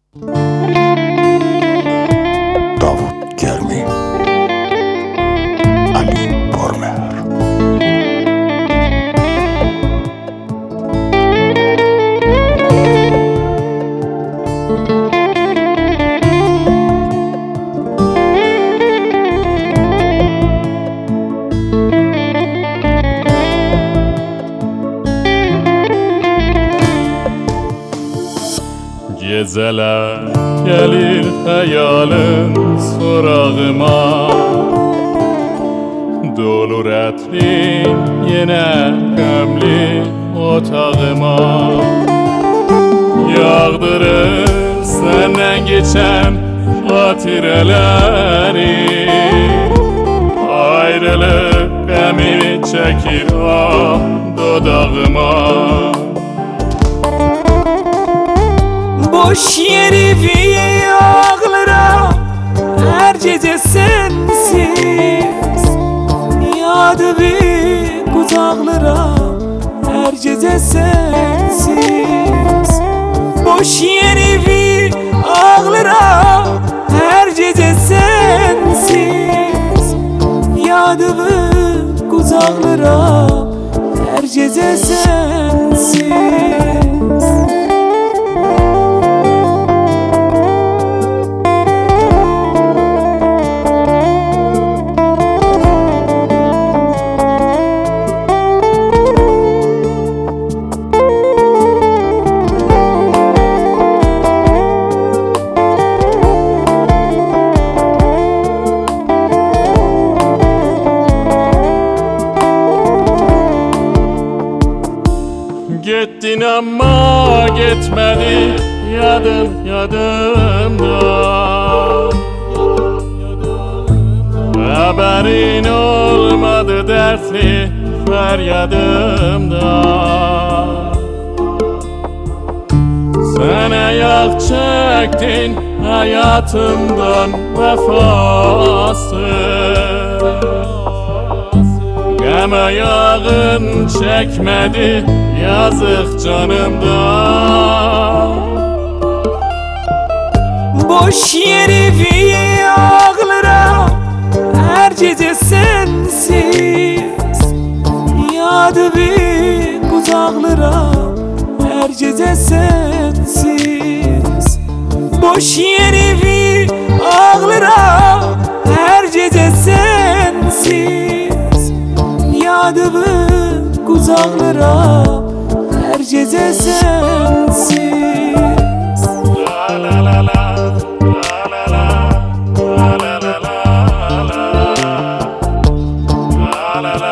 Davut Germi, Ali Bormer. Geceler gelir hayalin sorağıma, dolur etrin yine gömlü otağıma. Yağdırır senden geçen hatireleri, ayrılık gamini çekir ah dudağıma. Boş yeri bir ağlara her gece sensiz, yadı bir uzaklara her gece sensiz. Boş yeri bir ağlara her gece sensiz, yadı bir uzaklara her gece sensiz. Gittin ama gitmedi yadımda. Haberin olmadı dertli feryadımda. Sen ayak çektin hayatımdan vefasız. Gam ayağın çekmedi yazık canımdan. Boş yeri bir ağlara her gece sensiz, yadı bir uzaklara her gece sensiz. Boş yeri bir ağlara her gece sensiz, yadı bir uzaklara her gece sensiz. La la la la. La la la la.